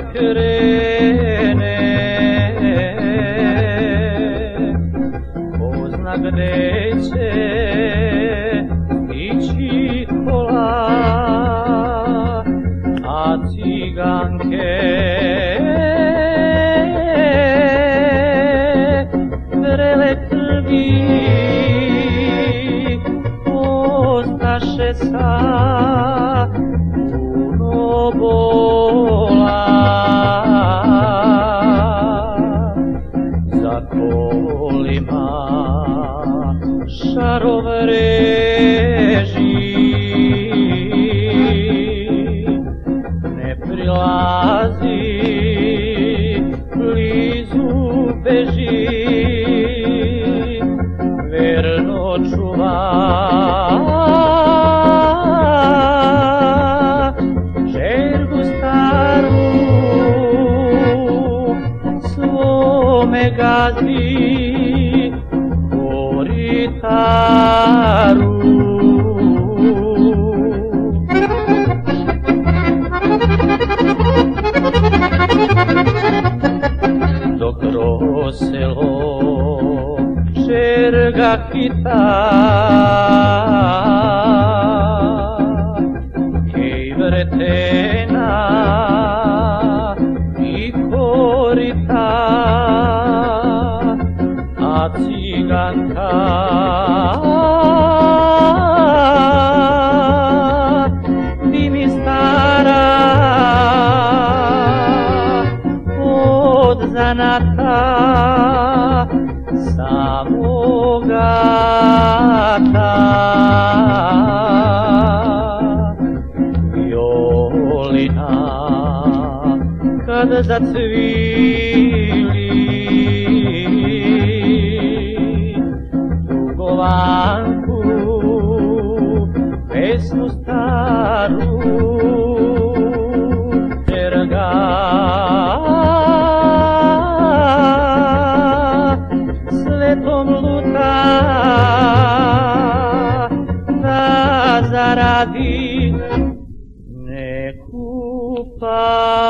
krene, ko zna gde će ići kola, a ciganke vrele krvi ostaše sa puno bola. Za kolima šarov reži, ne prilazi, blizu beži, verno čuva žergu staru, svome gazi koritaru. Dok kroz selo žerga hita, kej vretena i korita, a ciganka dimi stara od zanata samoga ta. Violina kad zacvili, dugovanku pesmu staru, žerga svetom luta da zaradi neku paru.